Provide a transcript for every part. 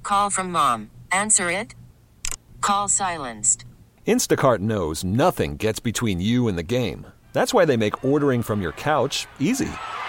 Call from mom. Answer it. Call silenced. Instacart knows nothing gets between you and the game. That's why they make ordering from your couch easy.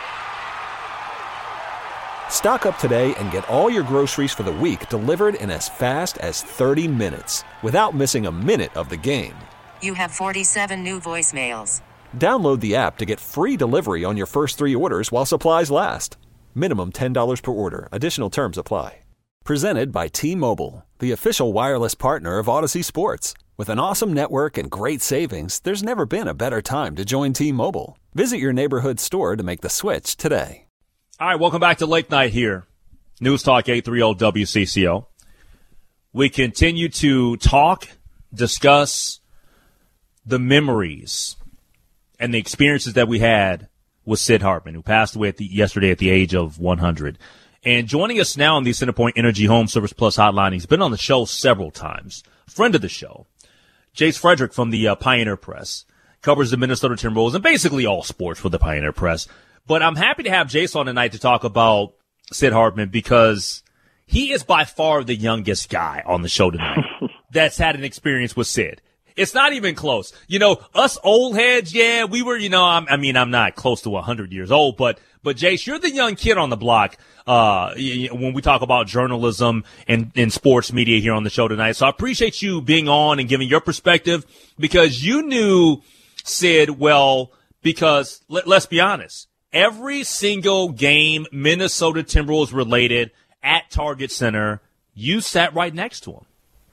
Stock up today and get all your groceries for the week delivered in as fast as 30 minutes without missing a minute of the game. You have 47 new voicemails. Download the app to get free delivery on your first 3 orders while supplies last. Minimum $10 per order. Additional terms apply. Presented by T-Mobile, the official wireless partner of Odyssey Sports. With an awesome network and great savings, there's never been a better time to join T-Mobile. Visit your neighborhood store to make the switch today. All right, welcome back to Late Night here. News Talk 830 WCCO. We continue to talk, discuss the memories and the experiences that we had with Sid Hartman, who passed away yesterday at the age of 100. And joining us now on the Centerpoint Energy Home Service Plus hotline, he's been on the show several times, friend of the show, Jace Frederick from the Pioneer Press, covers the Minnesota Timberwolves and basically all sports for the Pioneer Press. But I'm happy to have Jace on tonight to talk about Sid Hartman because he is by far the youngest guy on the show tonight that's had an experience with Sid. It's not even close. You know, us old heads, yeah, we were, I'm not close to 100 years old, but Jace, you're the young kid on the block when we talk about journalism and sports media here on the show tonight. So I appreciate you being on and giving your perspective because you knew Sid well because, let's be honest, every single game Minnesota Timberwolves related at Target Center, you sat right next to him.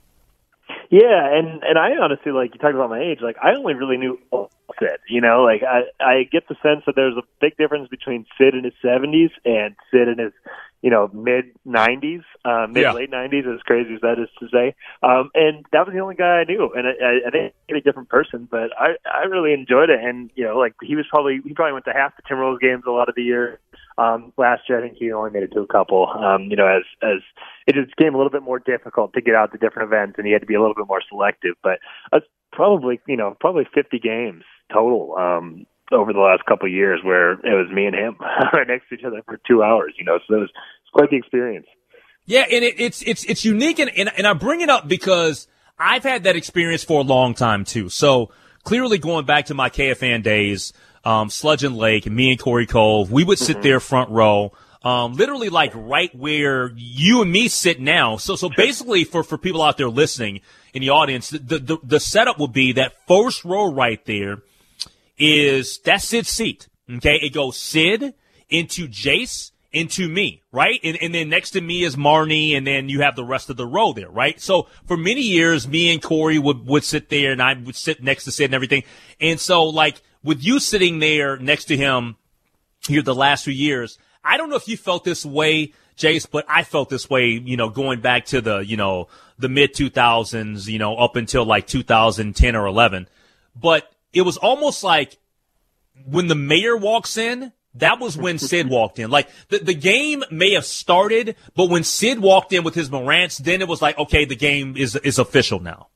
Yeah, and I honestly, like, you talked about my age, like, I only really knew Sid, like, I get the sense that there's a big difference between Sid in his 70s and Sid in his, mid-90s, late 90s, as crazy as that is to say. And that was the only guy I knew, and I think he's a different person, but I really enjoyed it, and, he probably went to half the Timberwolves games a lot of the year. Last year, I think he only made it to a couple, as it just became a little bit more difficult to get out to different events, and he had to be a little bit more selective. But probably 50 games total over the last couple of years where it was me and him right next to each other for 2 hours, so it was quite the experience. Yeah, and it's unique, and I bring it up because I've had that experience for a long time, too. So clearly going back to my KFAN days, Sludge Lake, and me and Corey Cove, we would sit there front row, literally like right where you and me sit now. So basically for people out there listening in the audience, the setup would be that first row right there that's Sid's seat. Okay. It goes Sid into Jace into me, right? And then next to me is Marnie, and then you have the rest of the row there, right? So for many years, me and Corey would sit there, and I would sit next to Sid and everything. And so, like, with you sitting there next to him here the last few years, I don't know if you felt this way, Jace, but I felt this way, going back to the mid-2000s, up until like 2010 or 11. But it was almost like when the mayor walks in, that was when Sid walked in. Like, the game may have started, but when Sid walked in with his Morants, then it was like, okay, the game is official now.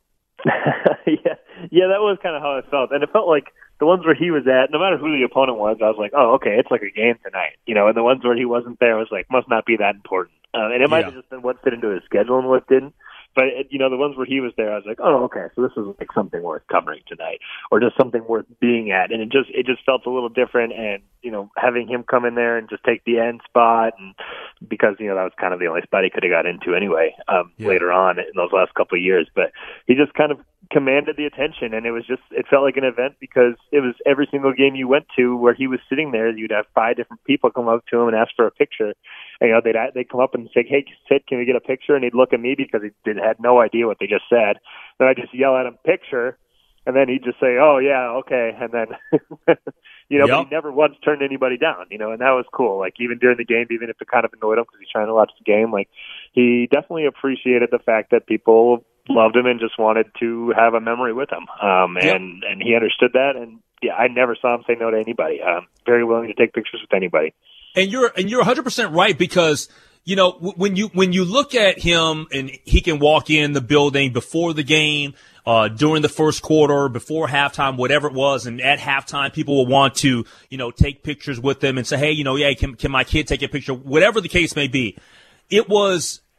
Yeah, that was kind of how it felt. And it felt like the ones where he was at, no matter who the opponent was, I was like, oh, okay, it's like a game tonight. And the ones where he wasn't there, I was like, must not be that important. And it might have just been what fit into his schedule and what didn't. But, the ones where he was there, I was like, oh, okay, so this is like something worth covering tonight, or just something worth being at. And it just felt a little different. And, having him come in there and just take the end spot, and because, that was kind of the only spot he could have got into anyway, later on in those last couple of years. But he just kind of commanded the attention, and it felt like an event because it was every single game you went to where he was sitting there, you'd have 5 different people come up to him and ask for a picture. And, they'd come up and say, hey, Sid, can we get a picture? And he'd look at me because he had no idea what they just said. Then I'd just yell at him, picture, and then he'd just say, oh, yeah, okay. And then, but he never once turned anybody down, and that was cool. Like, even during the game, even if it kind of annoyed him because he's trying to watch the game, like, he definitely appreciated the fact that people loved him and just wanted to have a memory with him. And he understood that. And yeah, I never saw him say no to anybody. Very willing to take pictures with anybody. And you're 100% right because, when you look at him and he can walk in the building before the game, during the first quarter, before halftime, whatever it was, and at halftime, people will want to, take pictures with him and say, hey, can my kid take a picture? Whatever the case may be. It was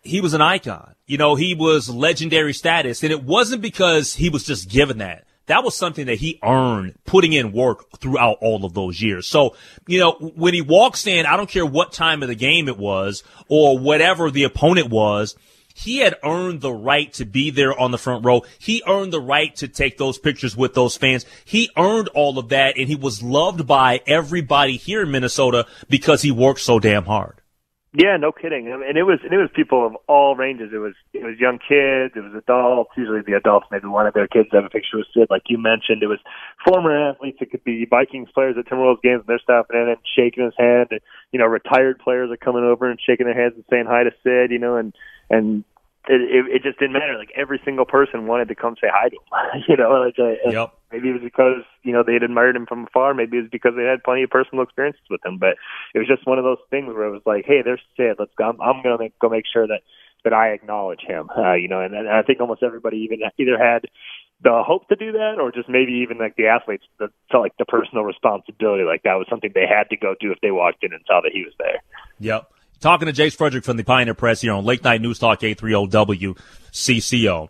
he was an icon. You know, he was legendary status, and it wasn't because he was just given that. That was something that he earned putting in work throughout all of those years. So, you know, when he walks in, I don't care what time of the game it was or whatever the opponent was, he had earned the right to be there on the front row. He earned the right to take those pictures with those fans. He earned all of that, and he was loved by everybody here in Minnesota because he worked so damn hard. Yeah, no kidding. And it was people of all ranges. It was young kids, it was adults. Usually the adults maybe wanted their kids to have a picture with Sid, like you mentioned. It was former athletes. It could be Vikings players at Timberwolves games, and they're stopping in and shaking his hand. And, you know, retired players are coming over and shaking their hands and saying hi to Sid, you know, and it just didn't matter. Like, every single person wanted to come say hi to him. You know, Yep. Maybe it was because, you know, they'd admired him from afar. Maybe it was because they had plenty of personal experiences with him. But it was just one of those things where it was like, hey, there's Sid. Let's go. I'm going to go make sure that I acknowledge him. You know, and I think almost everybody either had the hope to do that, or just maybe even like the athletes that felt like the personal responsibility, like that was something they had to go do if they walked in and saw that he was there. Yep. Talking to Jace Frederick from the Pioneer Press here on Late Night News Talk 830 WCCO.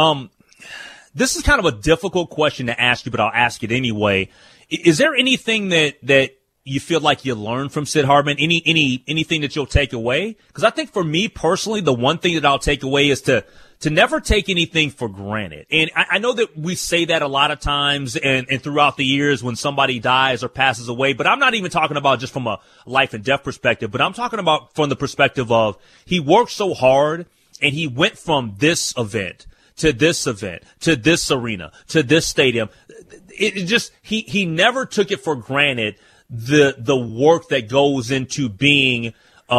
This is kind of a difficult question to ask you, but I'll ask it anyway. Is there anything that you feel like you learned from Sid Hartman? Anything that you'll take away? Because I think for me personally, the one thing that I'll take away is to never take anything for granted. And I know that we say that a lot of times and throughout the years when somebody dies or passes away, but I'm not even talking about just from a life and death perspective, but I'm talking about from the perspective of he worked so hard and he went from this event to this event, to this arena, to this stadium. It just, he never took it for granted, the work that goes into being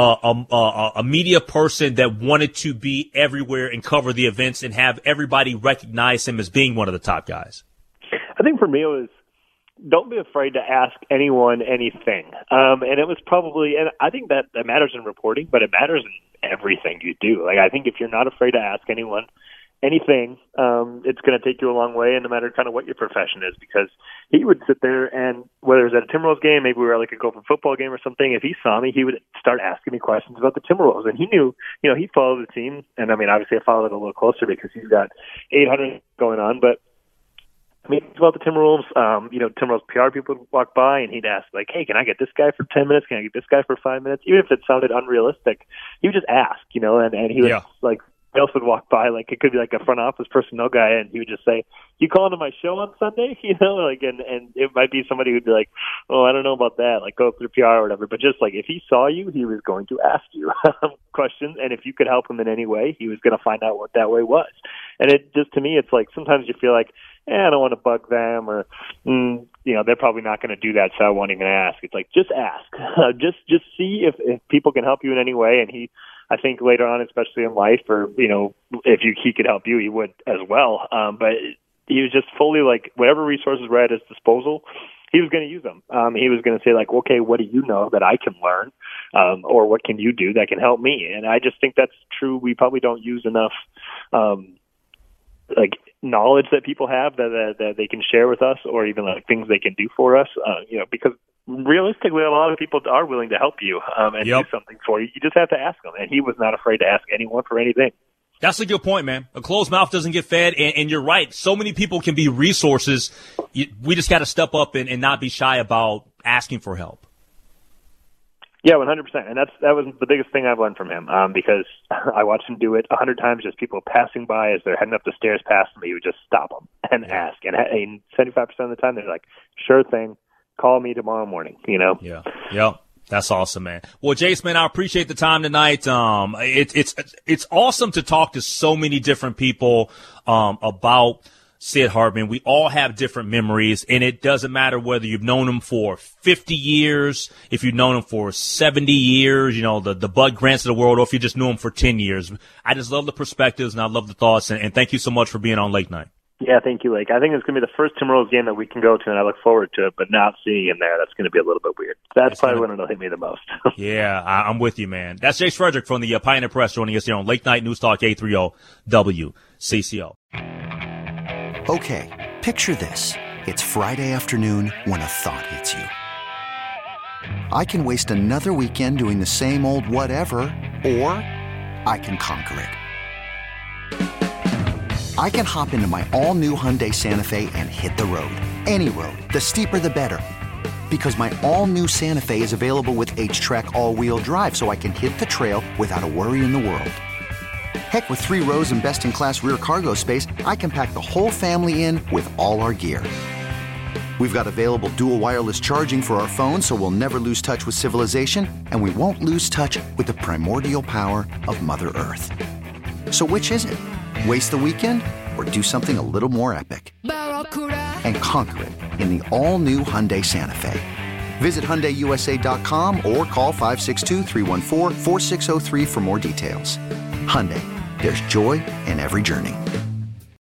a media person that wanted to be everywhere and cover the events and have everybody recognize him as being one of the top guys. I think for me it was, don't be afraid to ask anyone anything. And it was probably, and I think that matters in reporting, but it matters in everything you do. Like, I think if you're not afraid to ask anyone anything, it's going to take you a long way, and no matter kind of what your profession is, because he would sit there and whether it was at a Timberwolves game, maybe we were at like a Gopher football game or something, if he saw me, he would start asking me questions about the Timberwolves, and he knew, you know, he followed the team, and I mean, obviously I followed it a little closer because he's got 800 going on, but I mean, about the Timberwolves, you know, Timberwolves PR people would walk by and he'd ask, like, hey, can I get this guy for 10 minutes? Can I get this guy for 5 minutes? Even if it sounded unrealistic, he would just ask, you know, and he would like, else would walk by, like it could be like a front office personnel guy, and he would just say, "You calling to my show on Sunday?" You know, like, and it might be somebody who'd be like, "Oh, I don't know about that," like go through PR or whatever. But just like if he saw you, he was going to ask you questions, and if you could help him in any way, he was going to find out what that way was. And it just, to me, it's like sometimes you feel like, I don't want to bug them, or you know, they're probably not going to do that, so I won't even ask. It's like, just ask, just see if people can help you in any way. And I think later on, especially in life, or, you know, if he could help you, he would as well. But he was just fully like, whatever resources were at his disposal, he was going to use them. He was going to say, like, okay, what do you know that I can learn? Or what can you do that can help me? And I just think that's true. We probably don't use enough, like, knowledge that people have that they can share with us, or even like things they can do for us, you know, because realistically, a lot of people are willing to help you and do something for you. You just have to ask them. And he was not afraid to ask anyone for anything. That's a good point, man. A closed mouth doesn't get fed, and you're right. So many people can be resources. We just got to step up and not be shy about asking for help. Yeah, 100%. And that was the biggest thing I've learned from him, because I watched him do it 100 times, just people passing by as they're heading up the stairs past him. He would just stop them and ask. And 75% of the time, they're like, sure thing. Call me tomorrow morning, you know? Yeah. That's awesome, man. Well, Jace, man, I appreciate the time tonight. It's awesome to talk to so many different people, about Sid Hartman. We all have different memories, and it doesn't matter whether you've known him for 50 years, if you've known him for 70 years, you know, the Bud Grants of the world, or if you just knew him for 10 years. I just love the perspectives, and I love the thoughts, and thank you so much for being on Late Night. Yeah, thank you, Lake. I think it's going to be the first Timberwolves game that we can go to, and I look forward to it, but not seeing him there, that's going to be a little bit weird. That's probably when it'll hit me the most. Yeah, I'm with you, man. That's Jace Frederick from the Pioneer Press joining us here on Late Night News Talk 830 WCCO. Okay, picture this. It's Friday afternoon when a thought hits you. I can waste another weekend doing the same old whatever, or I can conquer it. I can hop into my all-new Hyundai Santa Fe and hit the road. Any road. The steeper, the better. Because my all-new Santa Fe is available with H-Track all-wheel drive, so I can hit the trail without a worry in the world. Heck, with 3 rows and best-in-class rear cargo space, I can pack the whole family in with all our gear. We've got available dual wireless charging for our phones, so we'll never lose touch with civilization, and we won't lose touch with the primordial power of Mother Earth. So which is it? Waste the weekend or do something a little more epic? And conquer it in the all-new Hyundai Santa Fe. Visit HyundaiUSA.com or call 562-314-4603 for more details. Hyundai, there's joy in every journey.